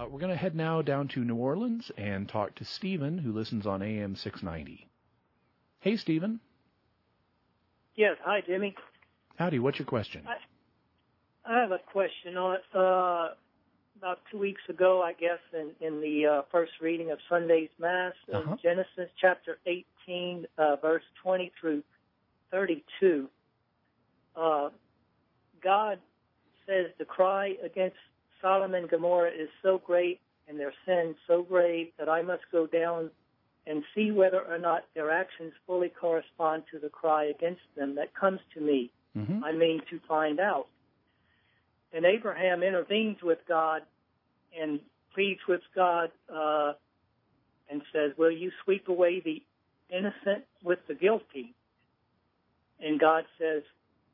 We're going to head now down to New Orleans and talk to Stephen, who listens on AM 690. Hey, Stephen. Yes, hi, Jimmy. Howdy, what's your question? I have a question on about 2 weeks ago, I guess, in the first reading of Sunday's Mass, in Genesis chapter 18, verse 20 through 32. God says the cry against Sodom and Gomorrah is so great and their sin so grave that I must go down and see whether or not their actions fully correspond to the cry against them that comes to me. I mean, to find out. And Abraham intervenes with God and pleads with God and says, will you sweep away the innocent with the guilty? And God says,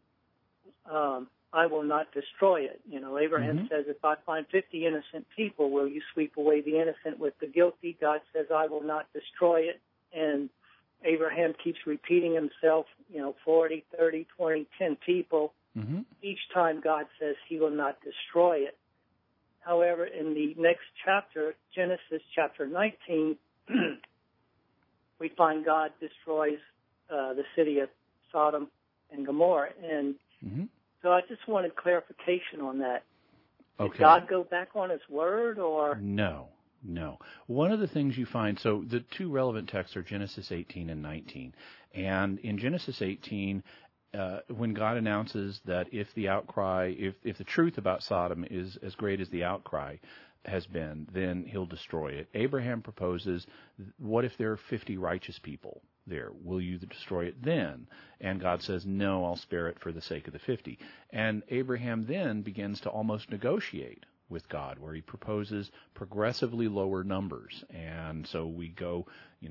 I will not destroy it. You know, Abraham says, if I find 50 innocent people, will you sweep away the innocent with the guilty? God says, I will not destroy it. And Abraham keeps repeating himself, 40, 30, 20, 10 people. Each time God says he will not destroy it. However, in the next chapter, Genesis chapter 19, we find God destroys the city of Sodom and Gomorrah. And so I just wanted clarification on that. Did God go back on his word, or? No. One of the things you find, so the two relevant texts are Genesis 18 and 19. And in Genesis 18, when God announces that if the truth about Sodom is as great as the outcry has been, then he'll destroy it. Abraham proposes, what if there are 50 righteous people there? Will you destroy it then? And God says, no, I'll spare it for the sake of the 50. And Abraham then begins to almost negotiate with God, where he proposes progressively lower numbers. And so we go,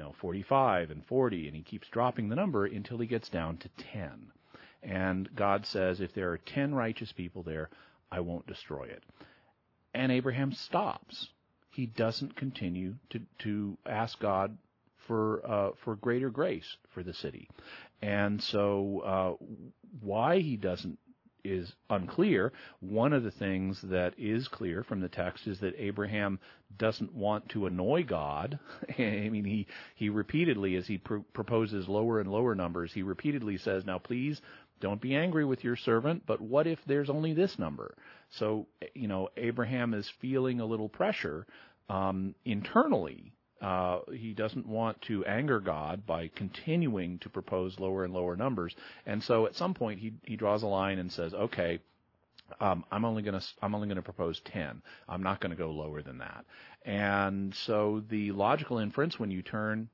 45 and 40, and he keeps dropping the number until he gets down to 10. And God says, if there are 10 righteous people there, I won't destroy it. And Abraham stops. He doesn't continue to ask God for greater grace for the city. And so why he doesn't is unclear. One of the things that is clear from the text is that Abraham doesn't want to annoy God. I mean, he repeatedly, as he proposes lower and lower numbers, he repeatedly says, now please don't be angry with your servant, but what if there's only this number? So, Abraham is feeling a little pressure internally. He doesn't want to anger God by continuing to propose lower and lower numbers. And so at some point he draws a line and says, okay, I'm only going to propose 10. I'm not going to go lower than that. And so the logical inference, when you turn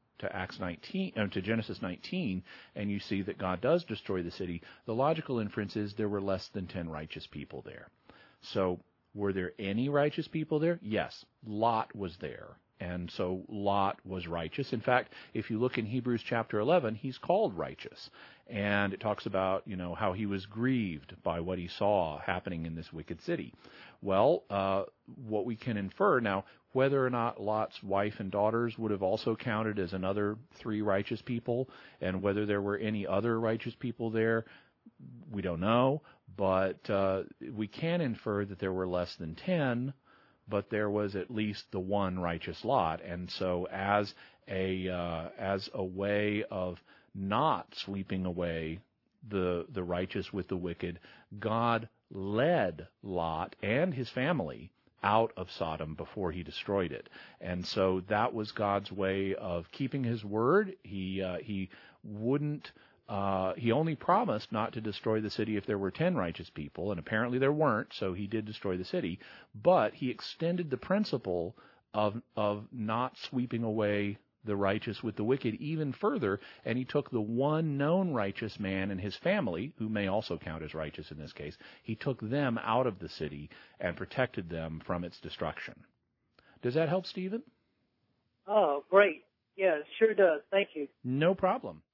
to Genesis 19, and you see that God does destroy the city, the logical inference is there were less than 10 righteous people there. So were there any righteous people there? Yes, Lot was there. And so Lot was righteous. In fact, if you look in Hebrews chapter 11, he's called righteous. And it talks about, how he was grieved by what he saw happening in this wicked city. Well, what we can infer now, whether or not Lot's wife and daughters would have also counted as another 3 righteous people, and whether there were any other righteous people there, we don't know. But we can infer that there were less than 10, but there was at least the one righteous Lot. And so as a way of not sweeping away the righteous with the wicked, God led Lot and his family out of Sodom before he destroyed it. And so that was God's way of keeping his word. He only promised not to destroy the city if there were 10 righteous people, and apparently there weren't, so he did destroy the city. But he extended the principle of not sweeping away the righteous with the wicked even further, and he took the one known righteous man and his family, who may also count as righteous in this case, he took them out of the city and protected them from its destruction. Does that help, Stephen? Oh, great. Yeah, it sure does. Thank you. No problem.